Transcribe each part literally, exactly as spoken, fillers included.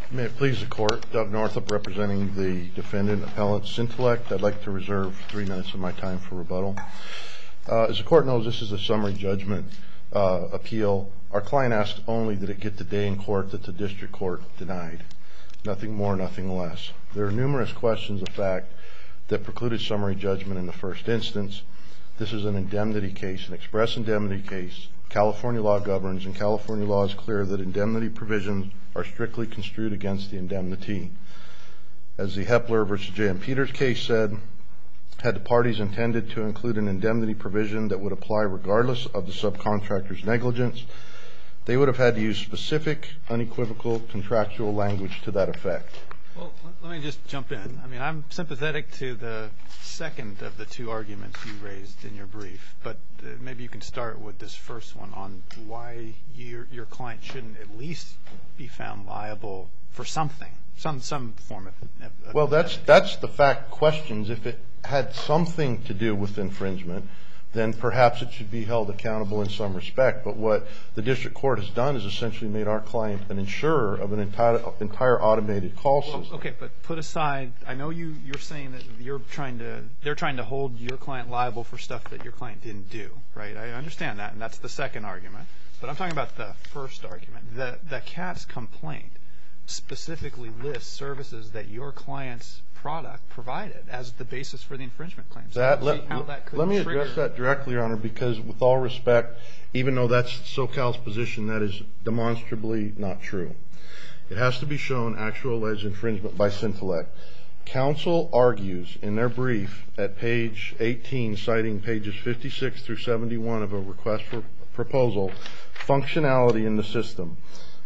May it please the Court, Doug Northup representing the defendant, Appellant Syntellect. I'd like to reserve three minutes of my time for rebuttal. Uh, as the Court knows, this is a summary judgment uh, appeal. Our client asked only that it get the day in court that the district court denied. Nothing more, nothing less. There are numerous questions of fact that precluded summary judgment in the first instance. This is an indemnity case, an express indemnity case. California law governs, and California law is clear that indemnity provisions are strictly construed against the indemnity. As the Hepler versus J M Peters case said, had the parties intended to include an indemnity provision that would apply regardless of the subcontractor's negligence, they would have had to use specific, unequivocal contractual language to that effect. Well, let me just jump in. I mean, I'm sympathetic to the second of the two arguments you raised in your brief, but uh, maybe you can start with this first one on why your your client shouldn't at least be found liable for something, some some form of. of well, that's that's the fact questions. If it had something to do with infringement, then perhaps it should be held accountable in some respect. But what the district court has done is essentially made our client an insurer of an entire entire automated call system. Well, okay, but put aside, I know you, you're saying that you're trying to, they're trying to hold your client liable for stuff that your client didn't do, right? I understand that, and that's the second argument. But I'm talking about the first argument. The, the C A T's complaint specifically lists services that your client's product provided as the basis for the infringement claims. That, let, that let me address that directly, Your Honor, because with all respect, even though that's SoCal's position, that is demonstrably not true. It has to be shown actual alleged infringement by Syntellect. Counsel argues in their brief at page eighteen, citing pages fifty-six through seventy-one of a request for proposal, functionality in the system,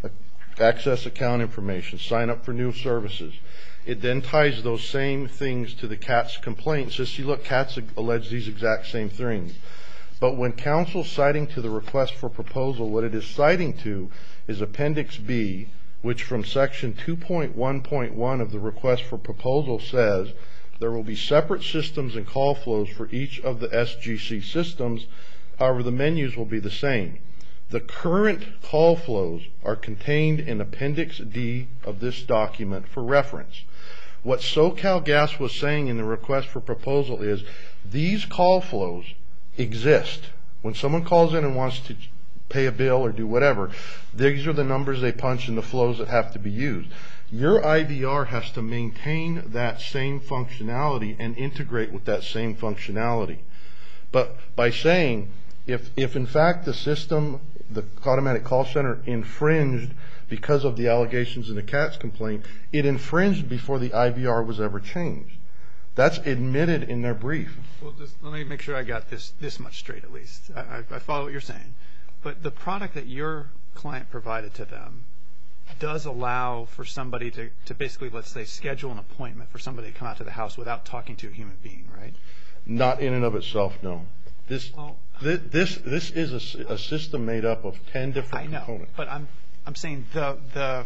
access account information, sign up for new services. It then ties those same things to the C A T's complaint. Says, see, look, C A T's alleged these exact same things. But when counsel's citing to the request for proposal, what it is citing to is Appendix B, which from Section two point one point one of the request for proposal says there will be separate systems and call flows for each of the S G C systems. However, the menus will be the same. The current call flows are contained in Appendix D of this document for reference. What SoCal Gas was saying in the request for proposal is these call flows exist. When someone calls in and wants to pay a bill or do whatever, these are the numbers they punch and the flows that have to be used. Your I V R has to maintain that same functionality and integrate with that same functionality. But by saying if, if in fact the system, the automatic call center infringed because of the allegations in the C A T's complaint, it infringed before the I V R was ever changed. That's admitted in their brief. Well, just let me make sure I got this this much straight at least. I, I follow what you're saying. But the product that your client provided to them does allow for somebody to, to basically, let's say, schedule an appointment for somebody to come out to the house without talking to a human being, right? Not in and of itself, no. This well, this, this this is a, a system made up of ten different I know, components. But I'm I'm saying the the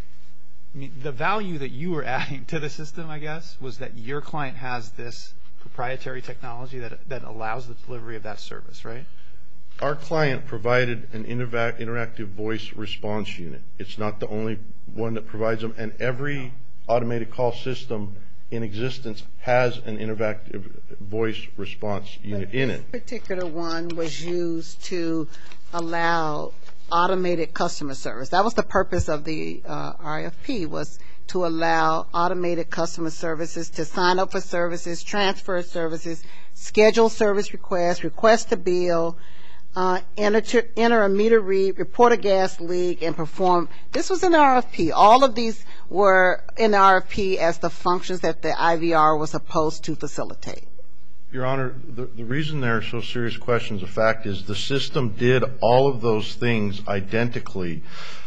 I mean, the value that you were adding to the system, I guess, was that your client has this proprietary technology that that allows the delivery of that service, right? Our client provided an interac- interactive voice response unit. It's not the only one that provides them, and every automated call system in existence has an interactive voice response unit in it. This particular one was used to allow automated customer service. That was the purpose of the uh, R F P, was to allow automated customer services to sign up for services, transfer services, schedule service requests, request a bill, uh, enter, enter a meter read, report a gas leak, and perform. This was an R F P. All of these were in the R F P as the functions that the I V R was supposed to facilitate. Your Honor, the, the reason there are so serious questions of fact is the system did all of those things identically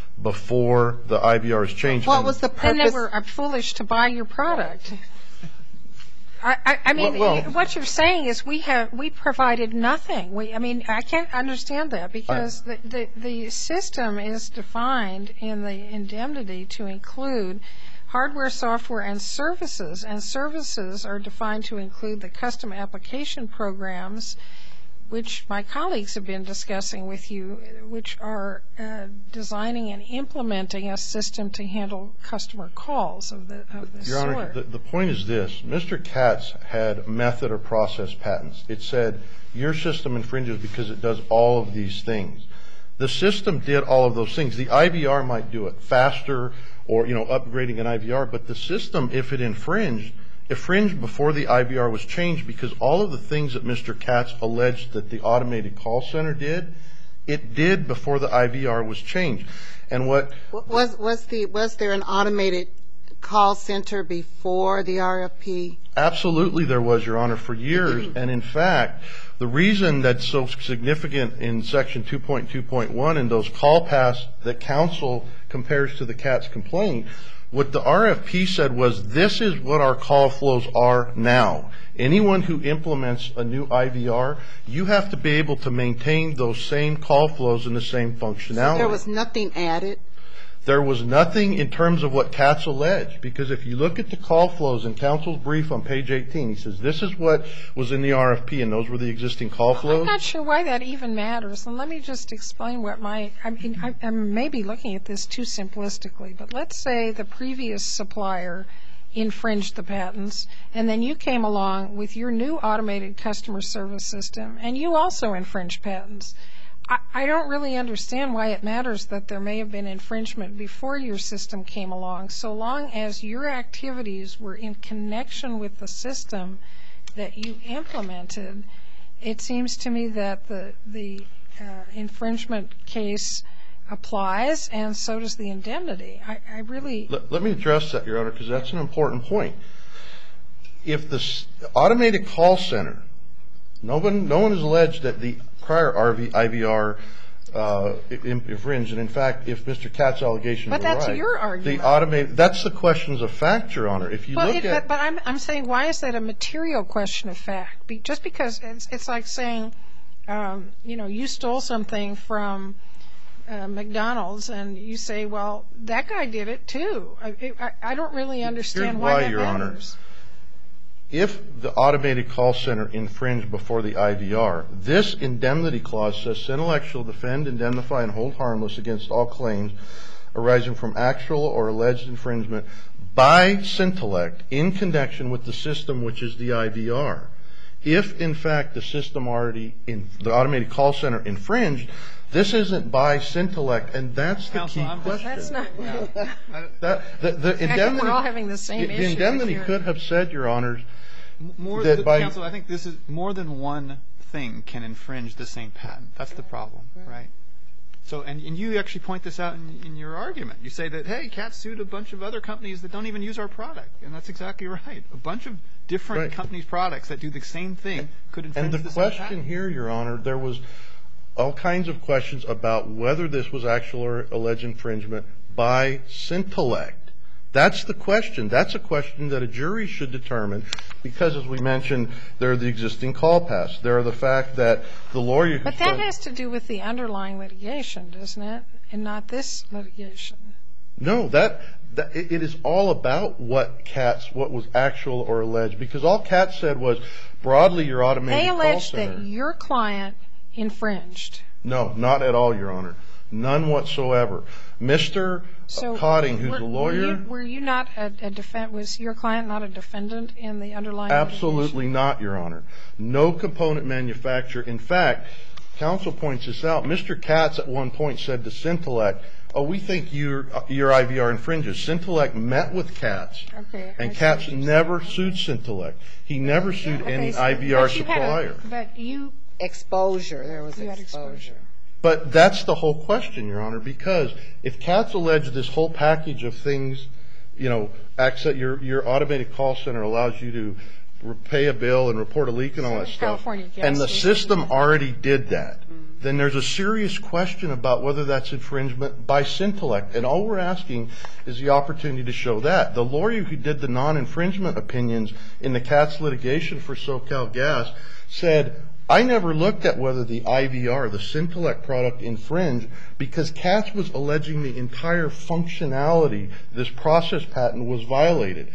before the I V Rs changed. What was the purpose? And they were foolish to buy your product. I, I, I mean, well, well, what you're saying is we have we provided nothing. We, I mean, I can't understand that because I, the, the the system is defined in the indemnity to include hardware, software, and services, and services are defined to include the custom application programs which my colleagues have been discussing with you, which are uh, designing and implementing a system to handle customer calls of the of this Your sort. Honor, the, the point is this. Mister Katz had method or process patents. It said, your system infringes because it does all of these things. The system did all of those things. The I V R might do it faster or, you know, upgrading an I V R, but the system, if it infringed, infringed before the I V R was changed, because all of the things that Mister Katz alleged that the automated call center did, it did before the I V R was changed. And what was was the was there an automated call center before the R F P? Absolutely there was, Your Honor, for years. And in fact, the reason that's so significant in Section two point two point one and those call paths that counsel compares to the Katz complaint, what the R F P said was, this is what our call flows are now. Anyone who implements a new I V R, you have to be able to maintain those same call flows and the same functionality. So there was nothing added? There was nothing in terms of what Katz alleged, because if you look at the call flows in counsel's brief on page eighteen, he says this is what was in the R F P and those were the existing call flows. I'm not sure why that even matters. And let me just explain what my, I mean, I, I'm maybe looking at this too simplistically, but let's say the previous supplier infringed the patents, and then you came along with your new automated customer service system, and you also infringed patents. I, I don't really understand why it matters that there may have been infringement before your system came along, so long as your activities were in connection with the system that you implemented. It seems to me that the, the uh, infringement case applies, and so does the indemnity. I, I really... Let, let me address that, Your Honor, because that's an important point. If the automated call center, no one, no one has alleged that the prior R V, I V R uh, infringed, and in fact, if Mister Katz's allegations but were that's right, your argument. The automated, that's the questions of fact, Your Honor. If you well, look it, at... But, but I'm, I'm saying, why is that a material question of fact? Be, just because it's, it's like saying, um, you know, you stole something from uh, McDonald's, and you say, well, that guy did it too. I, I, I don't really understand Here's why, why that Your matters. Honor. If the automated call center infringed before the I V R, this indemnity clause says Syntelec shall defend, indemnify, and hold harmless against all claims arising from actual or alleged infringement by Syntelec in connection with the system, which is the I V R. If, in fact, the system already, in, the automated call center infringed, this isn't by Syntelec, and that's the Counsel, key I'm- question. That's not... That, the, the I think indemnity, we're all having the same the issue. indemnity here. could have said, Your Honors, More that th- by- Counsel, I think this is more than one thing can infringe the same patent. That's the problem, right? So, and, and you actually point this out in, in your argument. You say that, hey, Katz sued a bunch of other companies that don't even use our product, and that's exactly right. A bunch of different Right. companies' products that do the same thing could infringe and the the same question patent. here, Your Honor, there was all kinds of questions about whether this was actual or alleged infringement by Syntelec. That's the question. That's a question that a jury should determine because, as we mentioned, there are the existing call paths. There are the fact that the lawyer who But that said- has to do with the underlying litigation, doesn't it? And not this litigation. No, that, that it, it is all about what Katz, what was actual or alleged. Because all Katz said was, broadly, your automated They call alleged center. that your client infringed. No, not at all, Your Honor. None whatsoever. Mister So Cotting, who's were, a Were lawyer, you, were you not a, a defend? Was your client not a defendant in the underlying? absolutely litigation? not, Your Honor. No component manufacturer. In fact, counsel points this out. Mister Katz at one point said to Syntelec, "Oh, we think your your I V R infringes." Syntelec met with Katz, Okay, and I see Katz what you're never sued Syntelec. He never sued Okay, any so- I V R but you had a- supplier. but you, Exposure, there was you had exposure. exposure. But that's the whole question, Your Honor, because if Katz alleged this whole package of things, you know, access, your your automated call center allows you to re- pay a bill and report a leak and all that stuff, California gas and the station. system already did that, then there's a serious question about whether that's infringement by Syntelec. And all we're asking is the opportunity to show that. The lawyer who did the non-infringement opinions in the Katz litigation for SoCal Gas said, I never looked at whether the I V R, the Syntelec product, infringed because Katz was alleging the entire functionality, this process patent, was violated.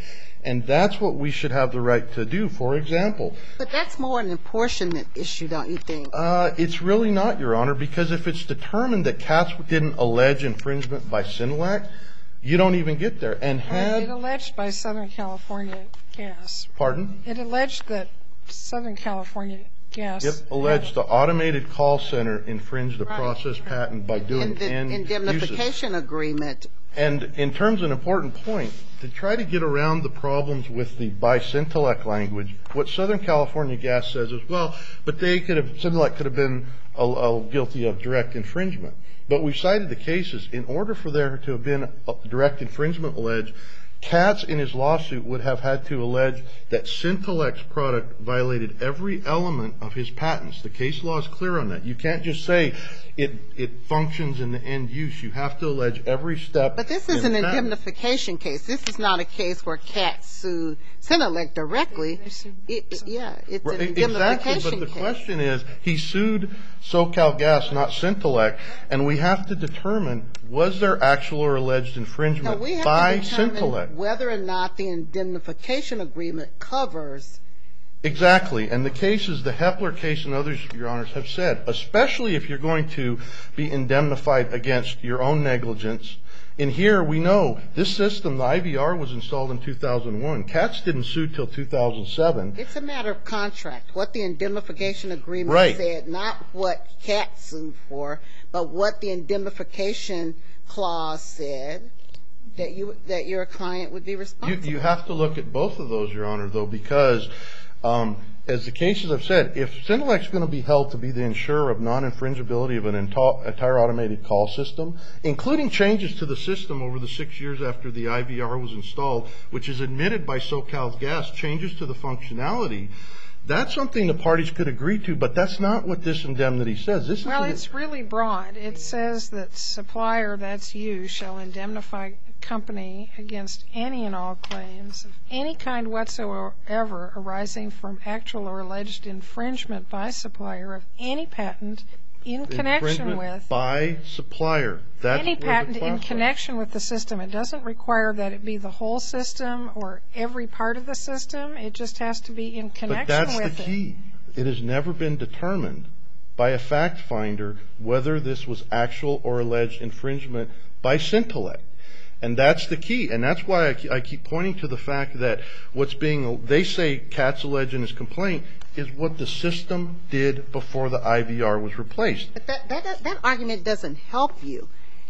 And that's what we should have the right to do. For example. But that's more an apportionment issue, don't you think? Uh, it's really not, Your Honor, because if it's determined that Katz didn't allege infringement by Sinelec, you don't even get there. And had It alleged by Southern California Gas. Pardon? It alleged that Southern California Gas. Yep, alleged the automated call center infringed the Right. process patent by doing In the end indemnification uses. agreement. And in terms of an important point, to try to get around the problems with the by Sintelec language, what Southern California Gas says is, well, but they could have, Sintelec could have been a, a guilty of direct infringement. But we cited the cases. In order for there to have been a direct infringement alleged, Katz in his lawsuit would have had to allege that Sintelec's product violated every element of his patents. The case law is clear on that. You can't just say it it functions in the end use. You have to allege every step. But this is an indemnification case. This is not a case where Katz sued Sinelec directly. It, it, yeah, it's an indemnification Exactly, but the case. question is, he sued SoCal Gas, not Sintelec, and we have to determine, was there actual or alleged infringement No, we have by to determine Sintelec? whether or not the indemnification agreement covers. Exactly, and the cases, the Hepler case and others, Your Honors, have said, especially if you're going to be indemnified against your own negligence. In here, we know this system, the I V R, was installed in two thousand one. Katz didn't sue till two thousand seven. It's a matter of contract. What the indemnification agreement Right. said, not what Katz sued for, but what the indemnification clause said that you that your client would be You, responsible. you have to look at both of those, Your Honor, though, because um, as the cases have said, if Sintelec's going to be held to be the insurer of non-infringibility of an ento- entire automated call system, including changes to the system over the six years after the I V R was installed, which is admitted by SoCal Gas, changes to the functionality, that's something the parties could agree to, but that's not what this indemnity says. This is Well, a- it's really broad. It says that supplier, that's you, shall indemnify company against any and all claims of any kind whatsoever arising from actual or alleged infringement by supplier of any patent in connection infringement with by supplier. That's any where the patent in clause connection with the system. It doesn't require that it be the whole system or every part of the system. It just has to be in But connection that's with the it. key. It has never been determined by a fact finder whether this was actual or alleged infringement by Sintelec. And that's the key. And that's why I keep, I keep pointing to the fact that what's being, they say Katz alleged in his complaint, is what the system did before the I V R was replaced. But that, that, that argument doesn't help you.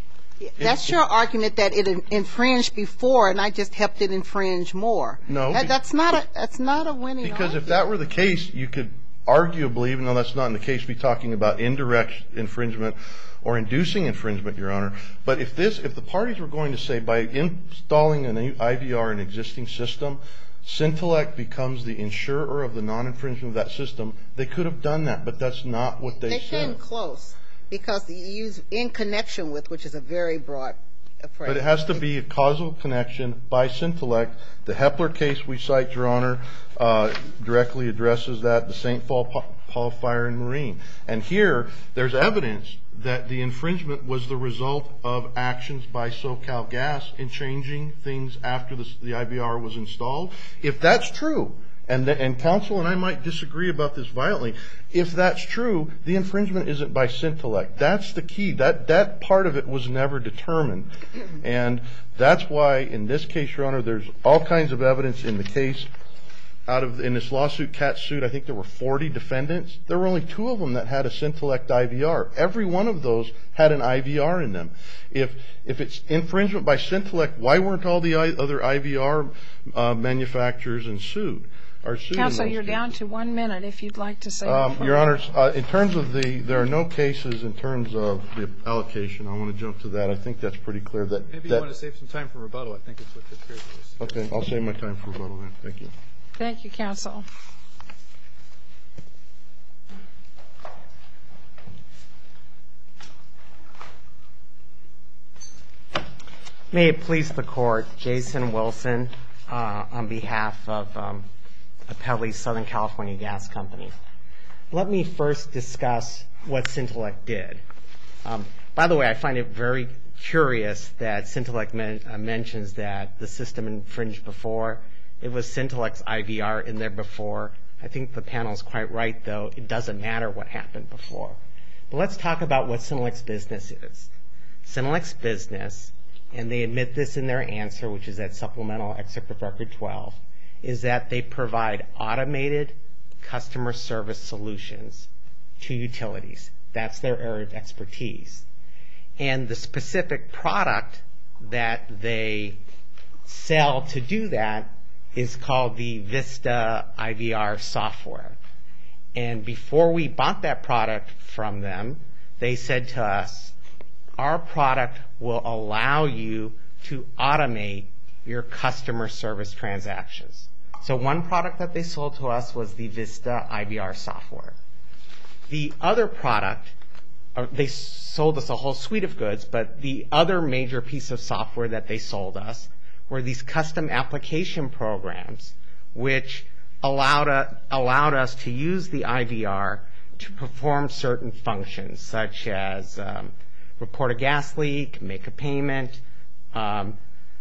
That's your argument that it infringed before and I just helped it infringe more. No. That, that's not a that's not a winning Because if argument. that were the case, you could arguably, even though that's not in the case, be talking about indirect infringement or inducing infringement, Your Honor. But if this, if the parties were going to say by installing an I V R in an existing system, Sintelec becomes the insurer of the non-infringement of that system, they could have done that, but that's not what they, They said. came close because you use in connection with, which is a very broad phrase. But it has to be a causal connection by Sintelec. The Hepler case we cite, Your Honor, uh, directly addresses that, the Saint Paul, Paul Fire and Marine. And here, there's evidence that the infringement was the result of actions by SoCal Gas in changing things after the, the I V R was installed. If that's true, and, the, and counsel and I might disagree about this violently, if that's true, the infringement isn't by Sintelec. That's the key. That, that part of it was never determined. And that's why, in this case, Your Honor, there's all kinds of evidence in the case. Out of in this lawsuit, Katz suit, I think there were forty defendants. There were only two of them that had a Sintelec I V R. Every one of those had an I V R in them. If if it's infringement by Sintelec, why weren't all the other I V R uh, manufacturers and sued? Are sued Counsel, in those you're down cases. to one minute if you'd like to say Um, more. Your Honors, uh, in terms of the, there are no cases in terms of the allocation. I want to jump to that. I think that's pretty clear. That Maybe that, you want to save some time for rebuttal. I think it's what the period is. Okay, I'll save my time for rebuttal then. Thank you. Thank you, counsel. May it please the Court, Jason Wilson uh, on behalf of um, Appellee Southern California Gas Company. Let me first discuss what Sintelec did. Um, by the way, I find it very curious that Sintelec men, uh, mentions that the system infringed before It was Syntelex's I V R in there before. I think the panel is quite right, though. It doesn't matter what happened before. But let's talk about what Syntelex's business is. Syntelex's business, and they admit this in their answer, which is at Supplemental Excerpt of Record twelve, is that they provide automated customer service solutions to utilities. That's their area of expertise. And the specific product that they sell to do that is called the Vista I V R software. And before we bought that product from them, they said to us, our product will allow you to automate your customer service transactions. So one product that they sold to us was the Vista I V R software. The other product, they sold us a whole suite of goods, but the other major piece of software that they sold us were these custom application programs, which allowed, a, allowed us to use the I V R to perform certain functions, such as um, report a gas leak, make a payment. Um,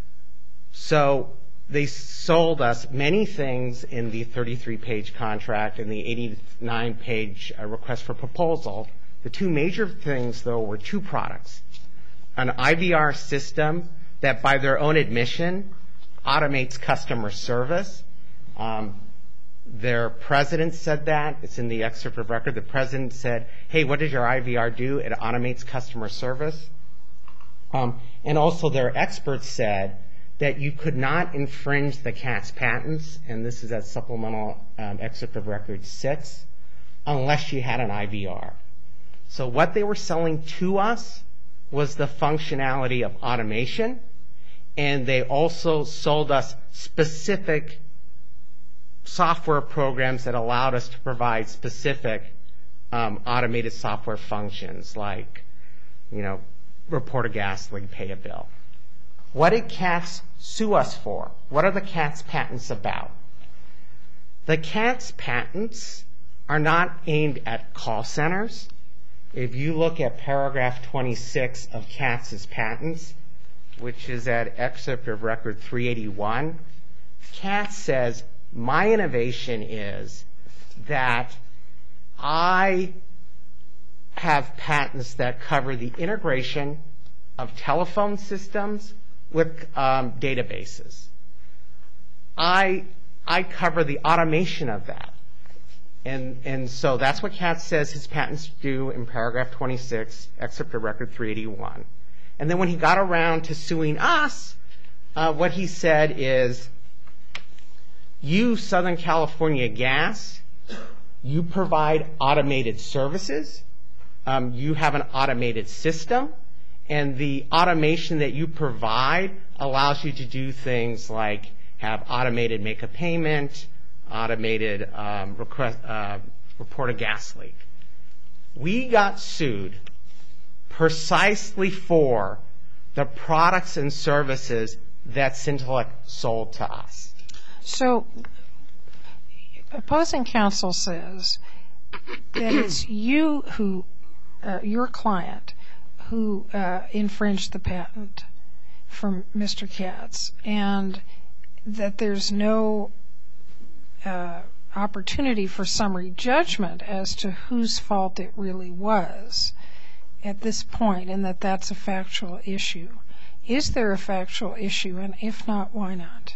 so they sold us many things in the thirty-three page contract and the eighty-nine page uh, request for proposal. The two major things, though, were two products. An I V R system that, by their own admission, automates customer service. Um, their president said that. It's in the excerpt of record. The president said, hey, what does your I V R do? It automates customer service. Um, and also their experts said that you could not infringe the C A T S patents, and this is at Supplemental um, Excerpt of Record six, unless you had an I V R. So what they were selling to us was the functionality of automation, and they also sold us specific software programs that allowed us to provide specific um, automated software functions like, you know, report a gas leak, pay a bill. What did C A T S sue us for? What are the C A T S patents about? The C A T S patents are not aimed at call centers. If you look at paragraph twenty-six of C A T S's patents, which is at excerpt of record three eighty-one, C A T S says, my innovation is that I have patents that cover the integration of telephone systems with um, databases. I, I cover the automation of that. And, and so that's what C A T S says his patents do in paragraph twenty-six, excerpt of record three eighty-one. And then when he got around to suing us, uh, what he said is, you, Southern California Gas, you provide automated services. Um, you have an automated system. And the automation that you provide allows you to do things like have automated make a payment, automated um, request, uh, report a gas leak. We got sued precisely for the products and services that Syntelec sold to us. So, opposing counsel says that it's you who, uh, your client, who uh, infringed the patent from Mister Katz, and that there's no uh, opportunity for summary judgment as to whose fault it really was at this point, and that that's a factual issue. Is there a factual issue, and if not, why not?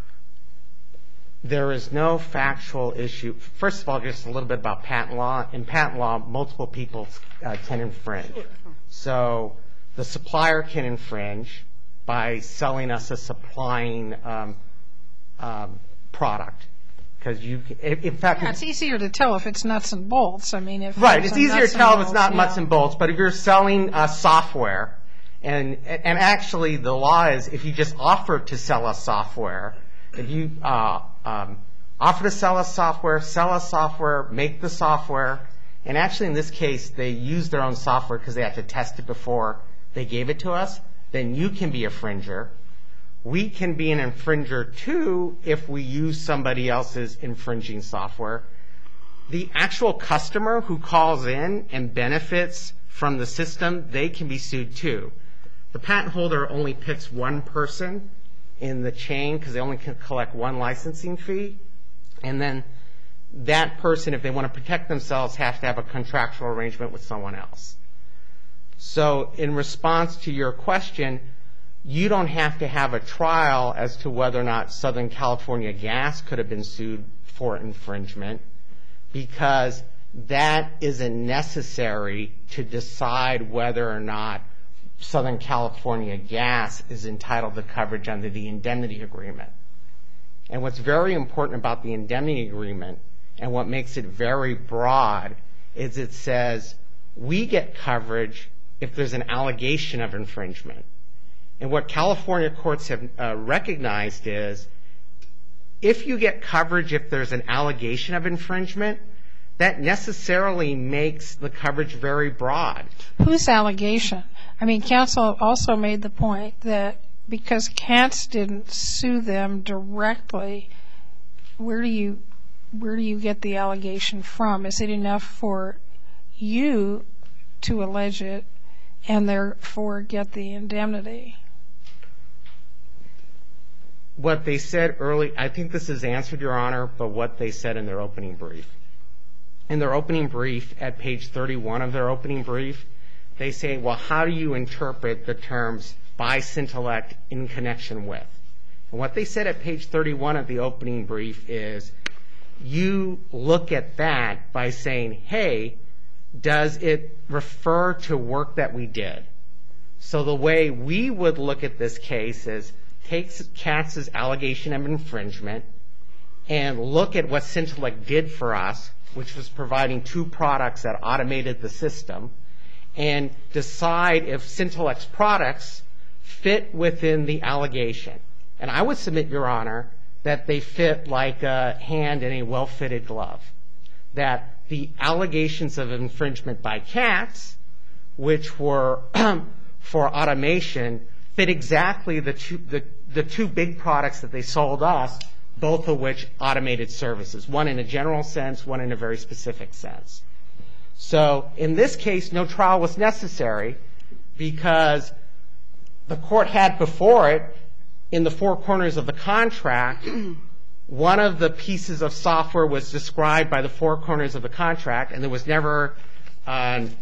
There is no factual issue. First of all, just a little bit about patent law. In patent law, multiple people uh, can infringe. So the supplier can infringe by selling us a supplying um, um, product. Because you, in fact, yeah, it's easier to tell if it's nuts and bolts. I mean, if right, it's easier to tell if it's not yeah. nuts and bolts. But if you're selling uh, software, and and actually the law is if you just offer to sell us software, if you uh, um, offer to sell us software, sell us software, make the software, and actually in this case they used their own software because they had to test it before they gave it to us, then you can be a infringer. We can be an infringer too if we use somebody else's infringing software. The actual customer who calls in and benefits from the system, they can be sued too. The patent holder only picks one person in the chain because they only can collect one licensing fee. And then that person, if they want to protect themselves, has to have a contractual arrangement with someone else. So in response to your question, you don't have to have a trial as to whether or not Southern California Gas could have been sued for infringement, because that isn't necessary to decide whether or not Southern California Gas is entitled to coverage under the indemnity agreement. And what's very important about the indemnity agreement, and what makes it very broad, is it says we get coverage if there's an allegation of infringement. And what California courts have uh, recognized is if you get coverage if there's an allegation of infringement, that necessarily makes the coverage very broad. Whose allegation? I mean, counsel also made the point that because Katz didn't sue them directly, where do you where do you get the allegation from? Is it enough for you to allege it and therefore get the indemnity? What they said early, I think this is answered, Your Honor, but what they said in their opening brief. In their opening brief, at page thirty-one of their opening brief, they say, well, how do you interpret the terms by Syntellect in connection with? And what they said at page thirty-one of the opening brief is, you look at that by saying, hey, does it refer to work that we did? So the way we would look at this case is take Katz's allegation of infringement and look at what Syntellect did for us, which was providing two products that automated the system, and decide if Syntellect's products fit within the allegation. And I would submit, Your Honor, that they fit like a hand in a well-fitted glove. That the allegations of infringement by Katz, which were for automation, fit exactly the two, the, the two big products that they sold us, both of which automated services, one in a general sense, one in a very specific sense. So in this case, no trial was necessary because the court had before it, in the four corners of the contract, one of the pieces of software was described by the four corners of the contract, and there was never an,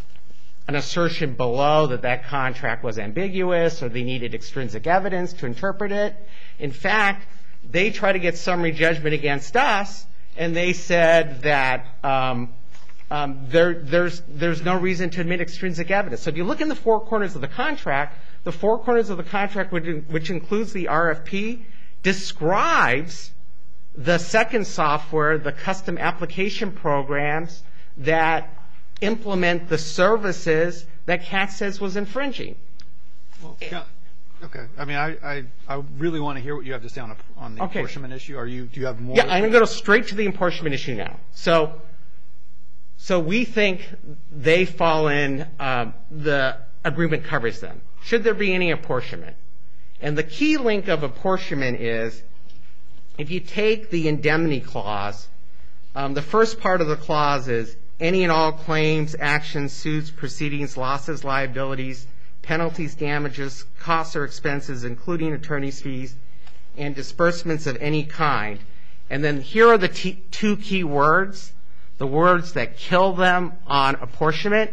an assertion below that that contract was ambiguous or they needed extrinsic evidence to interpret it. In fact, they tried to get summary judgment against us, and they said that um, um, there, there's, there's no reason to admit extrinsic evidence. So if you look in the four corners of the contract, the four corners of the contract, which, which includes the R F P, describes the second software, the custom application programs that implement the services that Katz says was infringing. Well, yeah. Okay. I mean, I, I, I really want to hear what you have to say on, a, on the okay. apportionment issue. Are you, do you have more? Yeah, I'm going to go straight to the apportionment issue now. So, so we think they fall in, uh, the agreement covers them. Should there be any apportionment? And the key link of apportionment is, if you take the indemnity clause, um, the first part of the clause is any and all claims, actions, suits, proceedings, losses, liabilities, penalties, damages, costs or expenses, including attorney's fees, and disbursements of any kind. And then here are the t- two key words, the words that kill them on apportionment,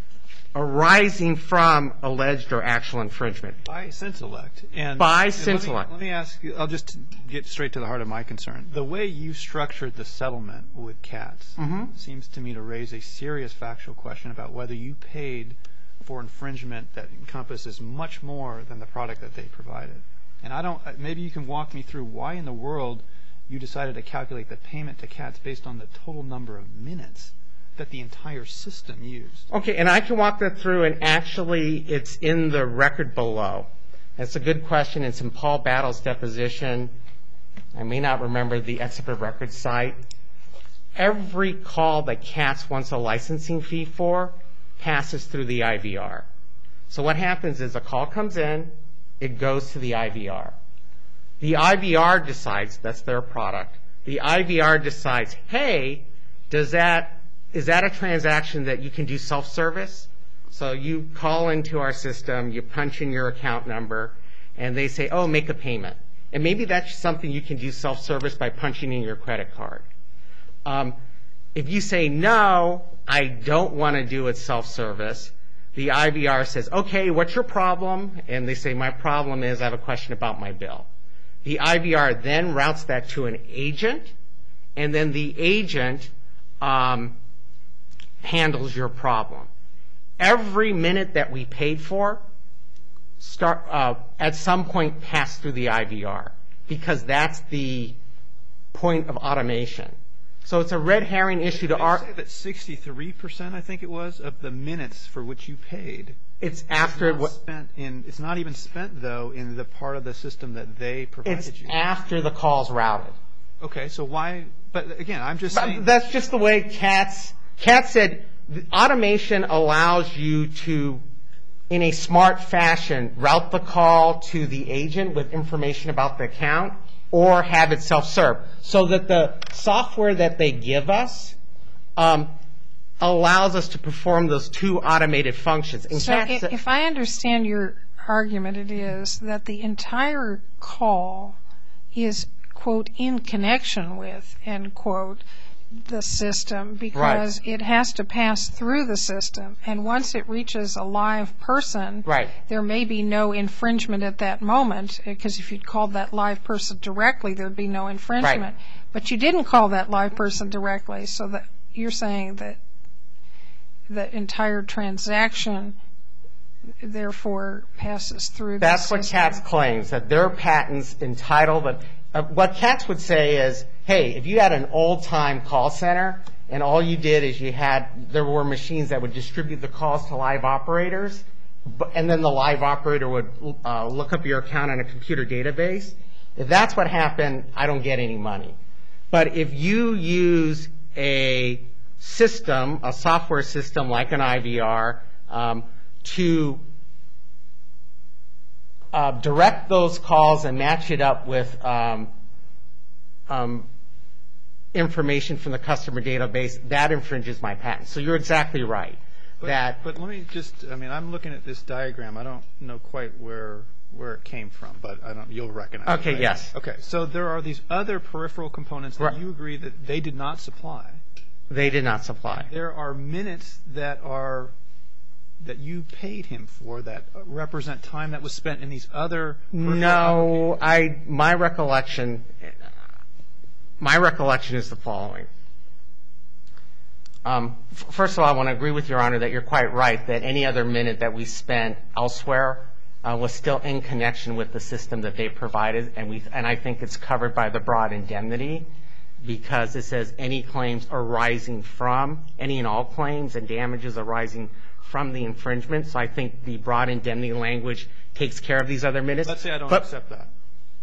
arising from alleged or actual infringement. By Syntellect. And By and Syntellect. Let me, let me ask you, I'll just get straight to the heart of my concern. The way you structured the settlement with Katz Mm-hmm. seems to me to raise a serious factual question about whether you paid for infringement that encompasses much more than the product that they provided. And I don't, maybe you can walk me through why in the world you decided to calculate the payment to Katz based on the total number of minutes that the entire system used. Okay, and I can walk that through, and actually it's in the record below. That's a good question. It's in Paul Battle's deposition. I may not remember the excerpt of record site. Every call that Katz wants a licensing fee for passes through the I V R. So what happens is a call comes in, it goes to the I V R. The I V R decides, that's their product, the I V R decides, hey, does that is that a transaction that you can do self-service? So you call into our system, you punch in your account number, and they say, oh, make a payment. And maybe that's something you can do self-service by punching in your credit card. Um, if you say, no, I don't want to do it self-service, the I V R says, okay, what's your problem? And they say, my problem is I have a question about my bill. The I V R then routes that to an agent, and then the agent um, handles your problem. Every minute that we paid for start uh, at some point passed through the I V R, because that's the point of automation. So it's a red herring issue to our. They say that sixty-three percent, I think it was, of the minutes for which you paid. It's after what what. Spent in. It's not even spent though in the part of the system that they provided It's you. after the call's routed. Okay, so why? But again, I'm just But saying. that's just the way Katz. Katz said the automation allows you to, in a smart fashion, route the call to the agent with information about the account, or have it self-serve, so that the software that they give us um, allows us to perform those two automated functions. And So Katz if, said- if I understand your argument, it is that the entire call is, quote, in connection with, end quote, the system, because Right. it has to pass through the system. And once it reaches a live person, Right. there may be no infringement at that moment, because if you'd called that live person directly, there'd be no infringement. Right. But you didn't call that live person directly, so that you're saying that the entire transaction therefore passes through the That's system. what Katz claims, that their patents entitle, but uh, what Katz would say is, hey, if you had an old-time call center and all you did is you had, there were machines that would distribute the calls to live operators, but, and then the live operator would uh, look up your account in a computer database, if that's what happened, I don't get any money. But if you use a system, a software system like an I V R, um, to uh, direct those calls and match it up with um, um, information from the customer database, that infringes my patent. So you're exactly right. But, that but let me just, I mean, I'm looking at this diagram. I don't know quite where where it came from, but I don't. You'll recognize it. Okay, right? yes. Okay, so there are these other peripheral components that Right. you agree that they did not supply. they did not supply. There are minutes that are that you paid him for that represent time that was spent in these other peripheral No, I my recollection my recollection is the following. Um, f- first of all, I want to agree with Your Honor that you're quite right that any other minute that we spent elsewhere uh, was still in connection with the system that they provided, and we and I think it's covered by the broad indemnity, because it says any claims arising from, any and all claims and damages arising from the infringement. So I think the broad indemnity language takes care of these other minutes. Let's say I don't But- accept that.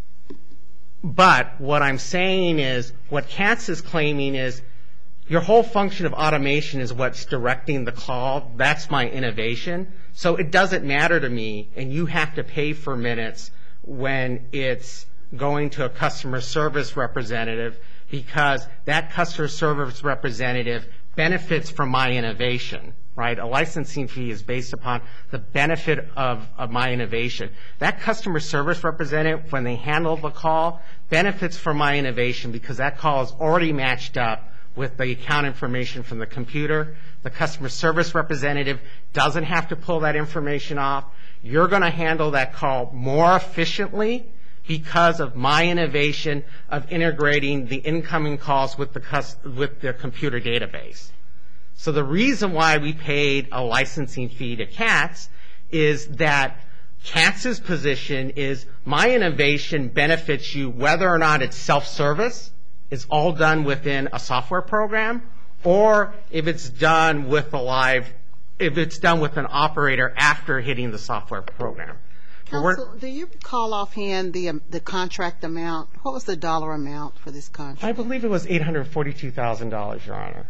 But what I'm saying is, what Katz is claiming is, your whole function of automation is what's directing the call. That's my innovation. So it doesn't matter to me, and you have to pay for minutes when it's going to a customer service representative, because that customer service representative benefits from my innovation, right? A licensing fee is based upon the benefit of, of my innovation. That customer service representative, when they handle the call, benefits from my innovation because that call is already matched up with the account information from the computer. The customer service representative doesn't have to pull that information off. You're going to handle that call more efficiently because of my innovation of integrating the incoming calls with the cus- with the computer database. So the reason why we paid a licensing fee to Katz is that Katz's position is my innovation benefits you whether or not it's self-service, it's all done within a software program, or if it's done with a live, if it's done with an operator after hitting the software program. But we're- Counsel, do you recall offhand the um, the contract amount? What was the dollar amount for this I contract? believe it was eight hundred forty-two thousand dollars, Your Honor.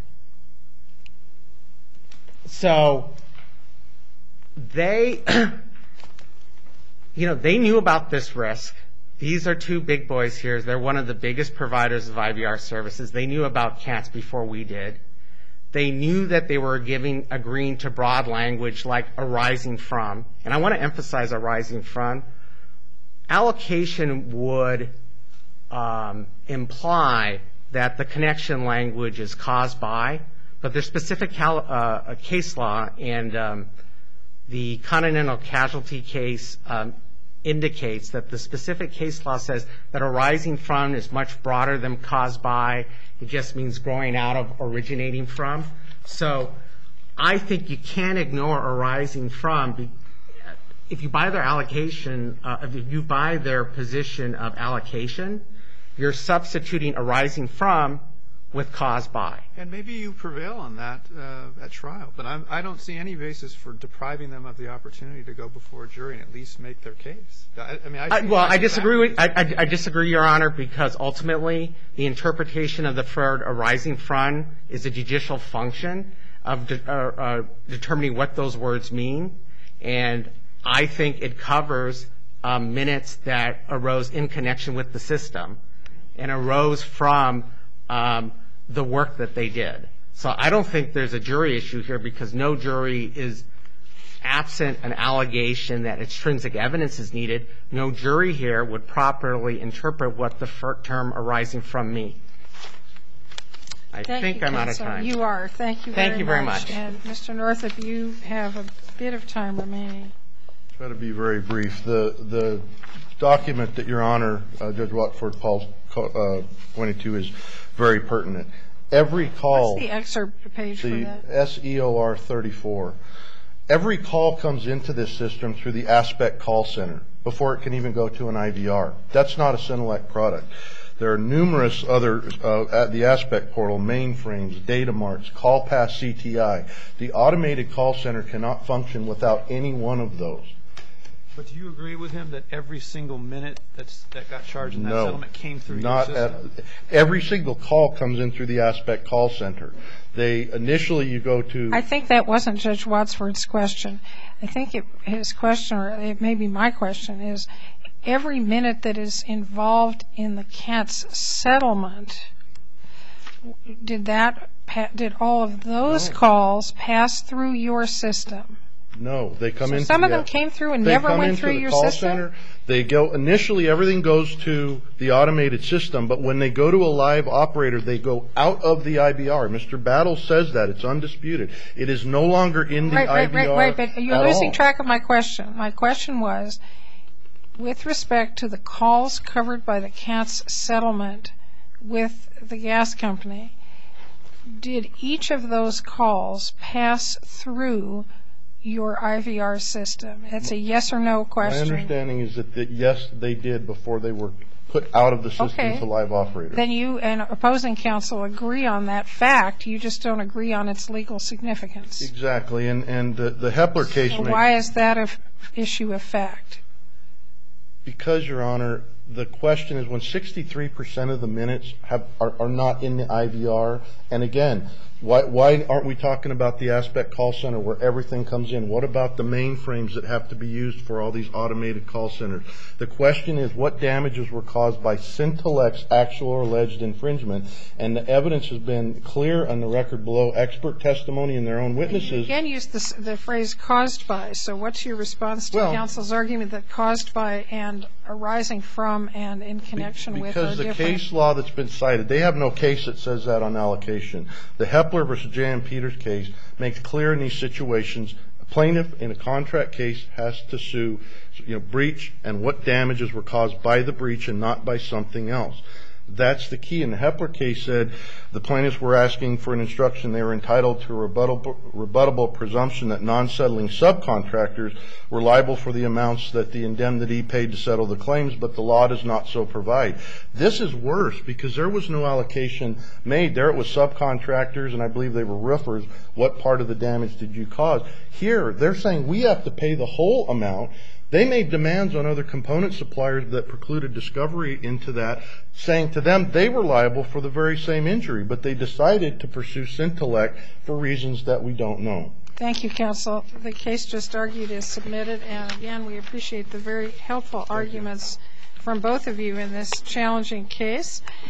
So they, you know, they knew about this risk. These are two big boys here. They're one of the biggest providers of I V R services. They knew about Katz before we did. They knew that they were giving, agreeing to broad language like arising from. And I want to emphasize arising from. allocation would um, imply that the connection language is caused by, but there's specific cal- uh, a case law, and um, the Continental Casualty case um, indicates that the specific case law says that arising from is much broader than caused by. It just means growing out of, originating from. So I think you can't ignore arising from. If you buy their allocation, uh, if you buy their position of allocation, you're substituting arising from with caused by. And maybe you prevail on that uh, at trial, but I'm, I don't see any basis for depriving them of the opportunity to go before a jury and at least make their case. I, I mean, I, I, well, I I disagree with I, I, I disagree, Your Honor, because ultimately the interpretation of the word arising from is a judicial function of de, uh, uh, determining what those words mean, and I think it covers um, minutes that arose in connection with the system and arose from um, the work that they did. So I don't think there's a jury issue here, because no jury is absent an allegation that extrinsic evidence is needed. No jury here would properly interpret what the term arising from means. I Thank think you, I'm counsel. out of time. You are. Thank you Thank very you very much. much. And Mister Northup, you have a bit of time remaining. Try to be very brief. The the document that Your Honor, uh, Judge Watford Paul's uh, pointed to is very pertinent. Every call. What's the excerpt page for the that? S E O R thirty-four. Every call comes into this system through the Aspect call center before it can even go to an I V R. That's not a Synelec product. There are numerous other, uh, at the Aspect portal, mainframes, data marts, CallPass C T I. The automated call center cannot function without any one of those. But do you agree with him that every single minute that's, that got charged in that No, settlement came through not your system? at, every single call comes in through the Aspect call center. They initially you go to. I think that wasn't Judge Wadsworth's question. I think it, his question, or it may be my question, is every minute that is involved in the C A T's settlement, did that did all of those No. calls pass through your system? No, they come So into some of the- them came through and they never come went into through the your call system? Center. They go initially everything goes to the automated system, but when they go to a live operator, they go out of the I V R. Mister Battle says that it's undisputed. It is no longer in the Right, right, I V R right, right, but you're at losing all. track of my question. My question was, with respect to the calls covered by the C A T's settlement with the gas company, did each of those calls pass through your I V R system? It's a yes or no question. My understanding is that, that yes, they did before they were put out of the system Okay. to live operators. Then you and opposing counsel agree on that fact. You just don't agree on its legal significance. Exactly, and and the, the Hepler case So makes, why is that an issue of fact? because, Your Honor, the question is when sixty-three percent of the minutes have are, are not in the I V R, and again, why why aren't we talking about the Aspect call center where everything comes in? What about the mainframes that have to be used for all these automated call centers? The question is what damages were caused by Syntelec's actual or alleged infringement, and the evidence has been clear on the record below, expert testimony and their own You witnesses. again used the, the phrase caused by. So what's your response to Well- counsel's argument that caused by and arising from and in connection with are Because the different? case law that's been cited, they have no case that says that on allocation. The Hepler versus J M. Peters case makes clear in these situations a plaintiff in a contract case has to sue, you know, breach and what damages were caused by the breach and not by something else. That's the key. And the Hepler case said the plaintiffs were asking for an instruction they were entitled to a rebuttable, rebuttable presumption that non-settling subcontractors were liable for the amounts that the indemnity paid to settle the claims, but the law does not so provide. This is worse because there was no allocation made. There it was subcontractors, and I believe they were roofers. What part of the damage did you cause? Here, they're saying we have to pay the whole amount. They made demands on other component suppliers that precluded discovery into that, saying to them they were liable for the very same injury, but they decided to pursue Syntelec for reasons that we don't know. Thank you, counsel. The case just argued is submitted, and again, we appreciate the very helpful arguments from both of you in this challenging case.